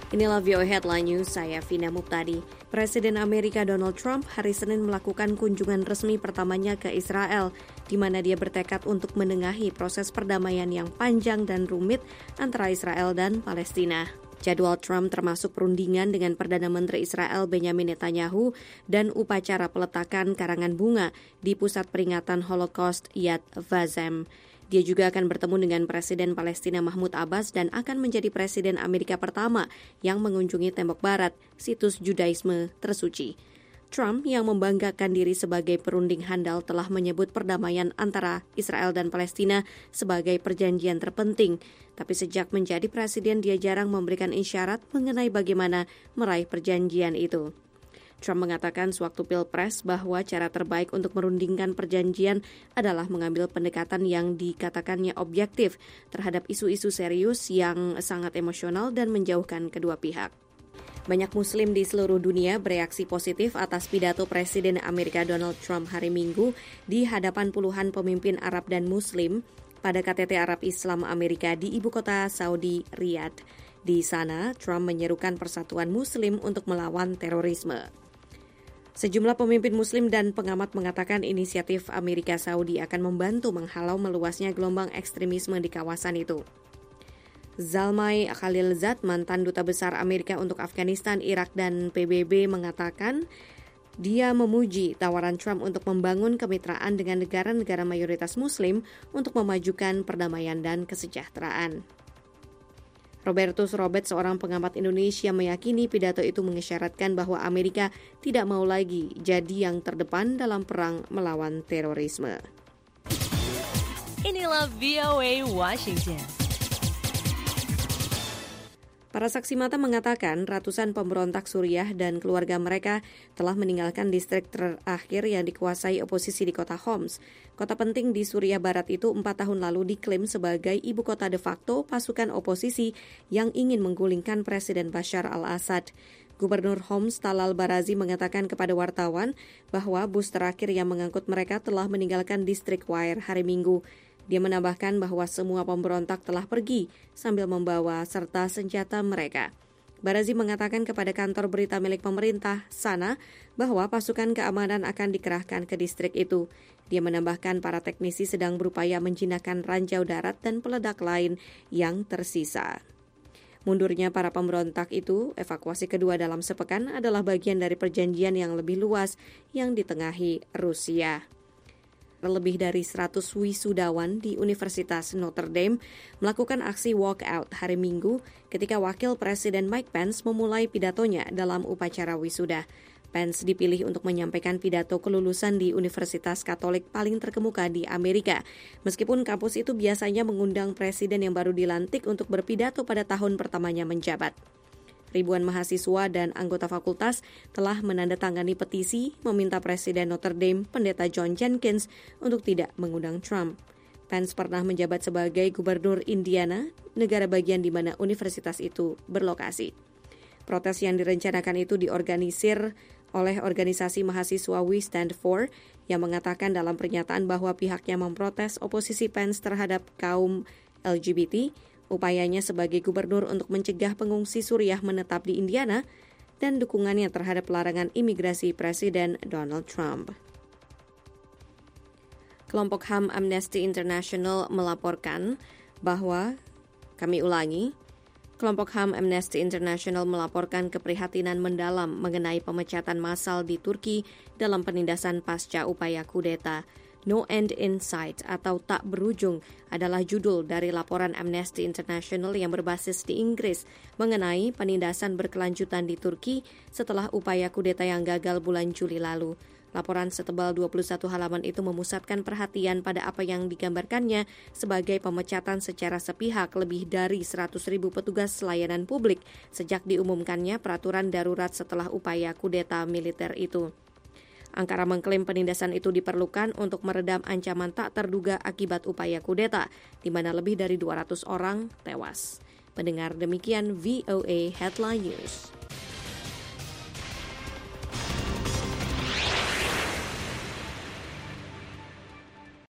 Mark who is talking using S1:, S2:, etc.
S1: Inilah VOA Headline News, saya Vina Muptadi. Presiden Amerika Donald Trump hari Senin melakukan kunjungan resmi pertamanya ke Israel, di mana dia bertekad untuk menengahi proses perdamaian yang panjang dan rumit antara Israel dan Palestina. Jadwal Trump termasuk perundingan dengan Perdana Menteri Israel Benjamin Netanyahu dan upacara peletakan karangan bunga di Pusat Peringatan Holocaust Yad Vashem. Dia juga akan bertemu dengan Presiden Palestina Mahmud Abbas dan akan menjadi Presiden Amerika pertama yang mengunjungi tembok barat, situs Judaisme tersuci. Trump yang membanggakan diri sebagai perunding handal telah menyebut perdamaian antara Israel dan Palestina sebagai perjanjian terpenting. Tapi sejak menjadi presiden dia jarang memberikan isyarat mengenai bagaimana meraih perjanjian itu. Trump mengatakan sewaktu Pilpres bahwa cara terbaik untuk merundingkan perjanjian adalah mengambil pendekatan yang dikatakannya objektif terhadap isu-isu serius yang sangat emosional dan menjauhkan kedua pihak. Banyak Muslim di seluruh dunia bereaksi positif atas pidato Presiden Amerika Donald Trump hari Minggu di hadapan puluhan pemimpin Arab dan Muslim pada KTT Arab Islam Amerika di ibu kota Saudi, Riyadh. Di sana, Trump menyerukan persatuan Muslim untuk melawan terorisme. Sejumlah pemimpin Muslim dan pengamat mengatakan inisiatif Amerika Saudi akan membantu menghalau meluasnya gelombang ekstremisme di kawasan itu. Zalmay Khalilzad, mantan Duta Besar Amerika untuk Afghanistan, Irak, dan PBB mengatakan dia memuji tawaran Trump untuk membangun kemitraan dengan negara-negara mayoritas Muslim untuk memajukan perdamaian dan kesejahteraan. Robertus Robert, seorang pengamat Indonesia, meyakini pidato itu mengisyaratkan bahwa Amerika tidak mau lagi jadi yang terdepan dalam perang melawan terorisme.
S2: Inilah VOA Washington.
S1: Para saksi mata mengatakan ratusan pemberontak Suriah dan keluarga mereka telah meninggalkan distrik terakhir yang dikuasai oposisi di kota Homs. Kota penting di Suriah Barat itu 4 tahun lalu diklaim sebagai ibu kota de facto pasukan oposisi yang ingin menggulingkan Presiden Bashar al-Assad. Gubernur Homs Talal Barazi mengatakan kepada wartawan bahwa bus terakhir yang mengangkut mereka telah meninggalkan distrik Wair hari Minggu. Dia menambahkan bahwa semua pemberontak telah pergi sambil membawa serta senjata mereka. Barazi mengatakan kepada kantor berita milik pemerintah sana bahwa pasukan keamanan akan dikerahkan ke distrik itu. Dia menambahkan para teknisi sedang berupaya menjinakkan ranjau darat dan peledak lain yang tersisa. Mundurnya para pemberontak itu, evakuasi kedua dalam sepekan adalah bagian dari perjanjian yang lebih luas yang ditengahi Rusia. Lebih dari 100 wisudawan di Universitas Notre Dame melakukan aksi walkout hari Minggu ketika Wakil Presiden Mike Pence memulai pidatonya dalam upacara wisuda. Pence dipilih untuk menyampaikan pidato kelulusan di Universitas Katolik paling terkemuka di Amerika. Meskipun kampus itu biasanya mengundang presiden yang baru dilantik untuk berpidato pada tahun pertamanya menjabat. Ribuan mahasiswa dan anggota fakultas telah menandatangani petisi meminta Presiden Notre Dame, Pendeta John Jenkins, untuk tidak mengundang Trump. Pence pernah menjabat sebagai gubernur Indiana, negara bagian di mana universitas itu berlokasi. Protes yang direncanakan itu diorganisir oleh organisasi mahasiswa We Stand For yang mengatakan dalam pernyataan bahwa pihaknya memprotes oposisi Pence terhadap kaum LGBT, upayanya sebagai gubernur untuk mencegah pengungsi Suriah menetap di Indiana, dan dukungannya terhadap larangan imigrasi Presiden Donald Trump. Kelompok HAM Amnesty International melaporkan bahwa, Kelompok HAM Amnesty International melaporkan keprihatinan mendalam mengenai pemecatan massal di Turki dalam penindasan pasca upaya kudeta. No End in Sight atau Tak Berujung adalah judul dari laporan Amnesty International yang berbasis di Inggris mengenai penindasan berkelanjutan di Turki setelah upaya kudeta yang gagal bulan Juli lalu. Laporan setebal 21 halaman itu memusatkan perhatian pada apa yang digambarkannya sebagai pemecatan secara sepihak lebih dari 100.000 petugas layanan publik sejak diumumkannya peraturan darurat setelah upaya kudeta militer itu. Ankara mengklaim penindasan itu diperlukan untuk meredam ancaman tak terduga akibat upaya kudeta, di mana lebih dari 200 orang tewas. Pendengar, demikian VOA Headline News.